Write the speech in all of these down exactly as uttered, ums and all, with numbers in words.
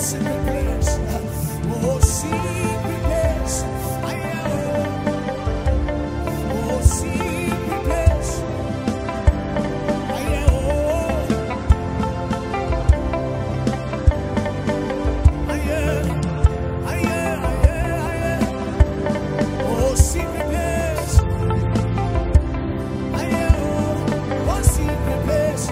secret place. Oh, secret place. I am. Oh, secret place. I am. I am. I am. I am. I am. Oh, secret place. I am. Oh, secret place.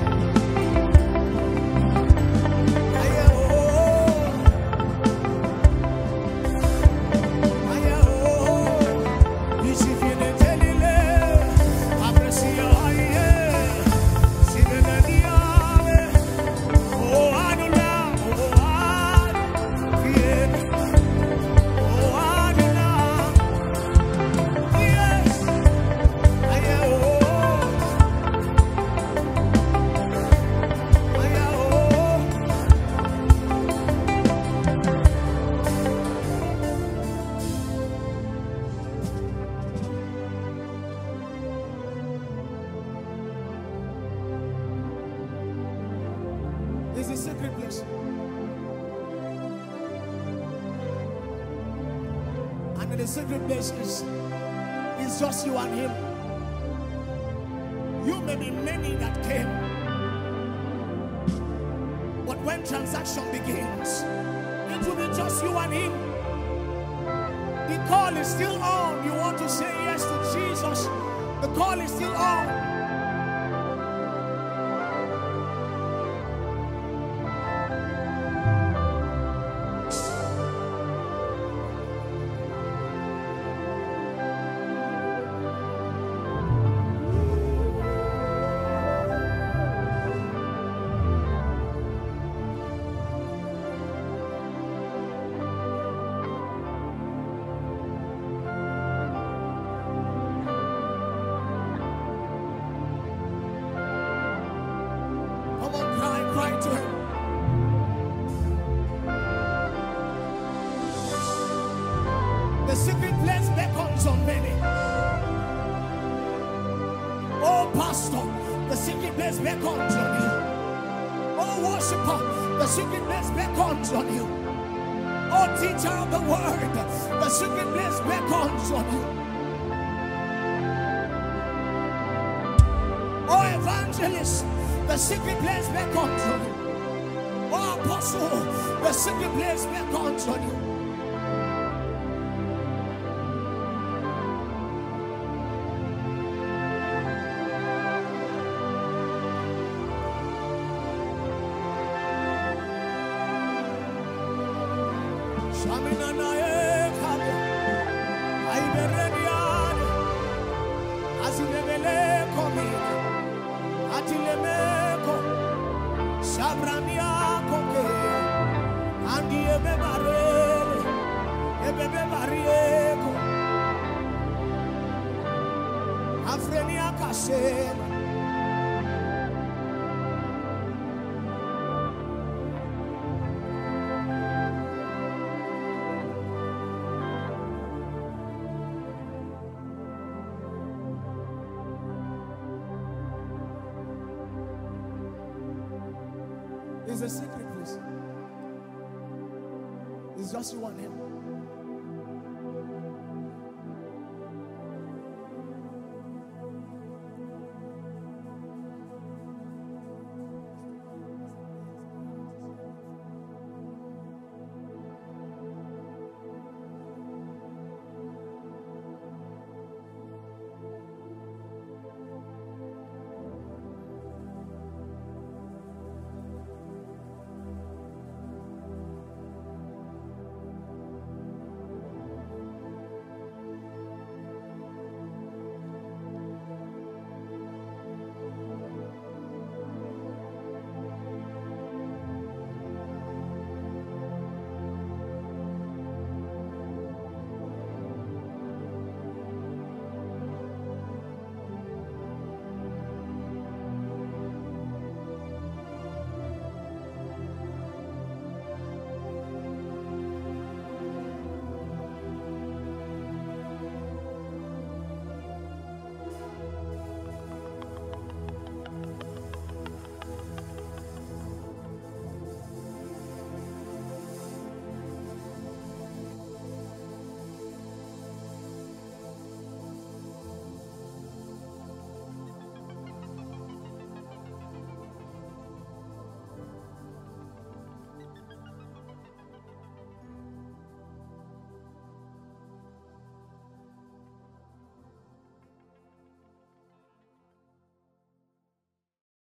This is a secret place. And in the secret place is, is just you and him. You may be many that came. But when transaction begins, it will be just you and him. The call is still on. You want to say yes to Jesus. The call is still on. Cry to him. The secret place beckons on many. Oh, pastor, the secret place beckons on you. Oh, worshiper, the secret place beckons on you. Oh, teacher of the word, the secret place beckons on you. Oh, evangelist, the secret place beckons on you. Oh, apostle, the secret place beckons on you. It's a secret place. It's just you and him.